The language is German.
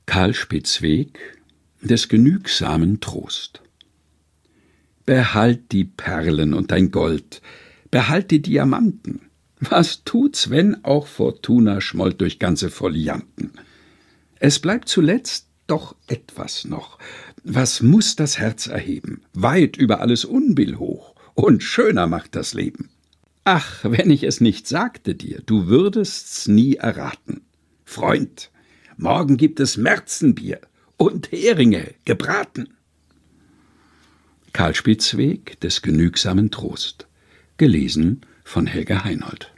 Karl Spitzweg, des genügsamen Trost. Behalt die Perlen und dein Gold, behalt die Diamanten. Was tut's, wenn auch Fortuna schmollt durch ganze Folianten? Es bleibt zuletzt doch etwas noch. Was muß das Herz erheben? Weit über alles Unbill hoch. Und schöner macht das Leben. Ach, wenn ich es nicht sagte dir, du würdest's nie erraten. Freund, morgen gibt es Märzenbier und Heringe gebraten. Karl Spitzweg, des genügsamen Trost. Gelesen von Helga Heinold.